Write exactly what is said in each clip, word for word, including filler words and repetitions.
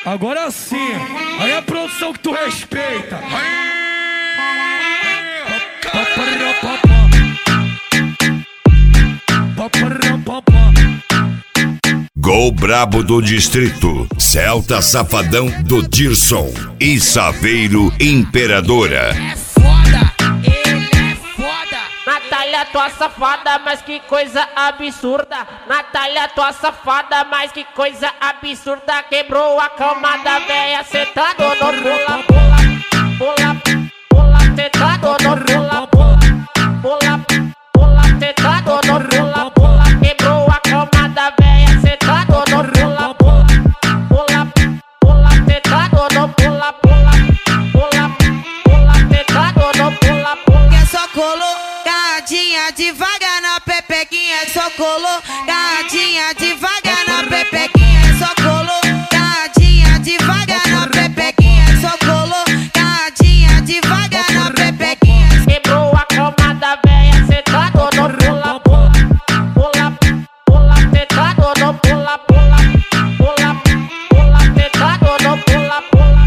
Agora sim, aí a produção que tu respeita. Gol brabo do distrito, Celta Safadão do Dirson e Saveiro Imperadora. É foda, ele é foda. Natália, tua safada, mas que coisa absurda. Natália, tua safada, mas que coisa absurda. Quebrou a cama da véia, sentado no pula, pula, pula, pula, sentado no pula, pula, pula, pula, sentado no pula, pula. Quebrou a cama da véia, sentado no pula, pula, pula, pula, sentado no pula, pula, pula, pula, sentado no pula, pula. Que só colocadinha devagar na pepequinha, só colocadinha devagar na pepequinha, só colocadinha devagar na pepequinha, só colocadinha devagar na pepequinha. Quebrou a cama da véia, sentado no pula, pula, pula, pula, sentado no pula, pula, pula, pula, sentado no pula, pula.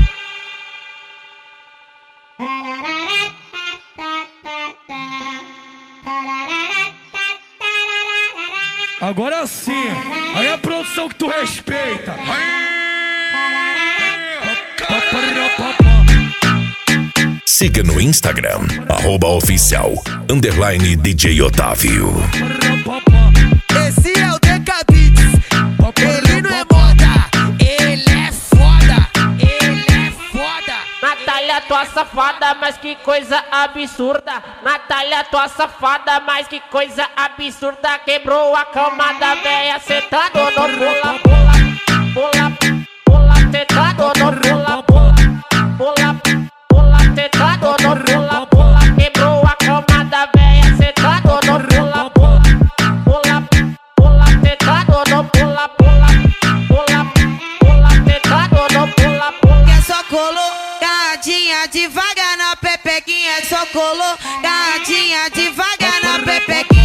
Agora sim, aí a produção que tu respeita. Siga no Instagram, arroba oficial, underline D J Otávio. Esse é o Decabits, ele não é moda, Ele é foda, ele é foda. Natália, tua safada, mas que coisa absurda. Natália, tua safada, mas que coisa absurda. Quebrou a cama da véia, sentado no pula, pula, pula, pula, sentado no pula, pula, pula, pula, sentado no pula, pula. Quebrou a cama da véia, sentado no pula, pula, pula, pula, sentado no pula, pula, pula, pula, sentado no pula, pula. que só colocadinha devagar na pepequinha, só colocadinha devagar na pepequinha.